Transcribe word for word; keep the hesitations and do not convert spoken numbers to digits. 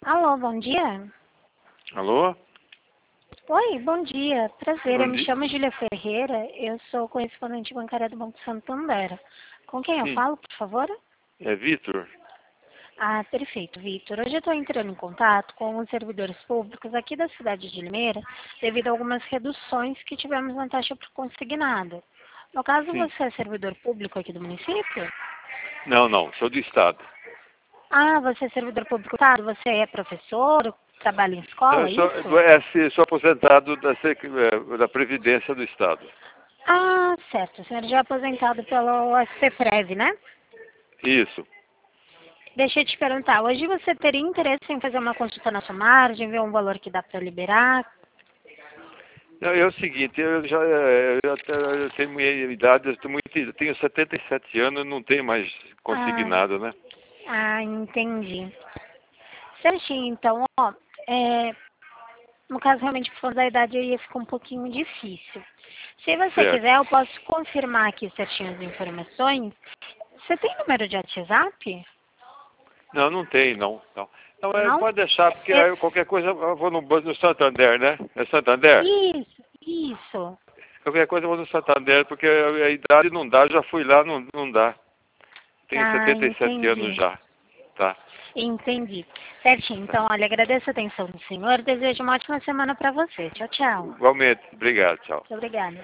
Alô, bom dia. Alô? Oi, bom dia. Prazer, eu Bom me dia. chamo Julia Ferreira, eu sou correspondente bancária do Banco Santander. Com quem eu Sim, falo, por favor? é Vitor. Ah, perfeito, Vitor. Hoje eu estou entrando em contato com os servidores públicos aqui da cidade de Limeira, devido a algumas reduções que tivemos na taxa por consignado. No caso, Sim. você é servidor público aqui do município? Não, não, sou do Estado. Ah, você é servidor público, tá? Você é professor, trabalha em Não, escola, eu é sou, isso? é, sim, sou aposentado da, Sec- eh, da Previdência do Estado. Ah, certo. O senhor já é aposentado pelo S C Prev, né? Isso. Deixa eu te perguntar, hoje você teria interesse em fazer uma consulta na sua margem, ver um valor que dá para liberar? Não, é o seguinte, eu já eh, eu, até- eu tenho minha idade, eu tenho, muito, eu tenho setenta e sete anos, não tenho mais Ah, consignado, né? ah, entendi. Certinho, então, ó, é, no caso realmente por conta da idade aí ia ficar um pouquinho difícil. Se você Certo. quiser, eu posso confirmar aqui certinho as informações. Você tem número de WhatsApp? Não, não tem, não. Não, não é, Não? pode deixar, porque É, aí qualquer coisa eu vou no, banco no Santander, né? É Santander? isso, isso. Qualquer coisa eu vou no Santander, porque a, a idade não dá, já fui lá, não, não dá. Tenho Ah, setenta e sete anos entendi. já, tá? Entendi. Certinho. Então, olha, agradeço a atenção do senhor. Desejo uma ótima semana para você. Tchau, tchau. Igualmente. Obrigado, tchau. Muito obrigada.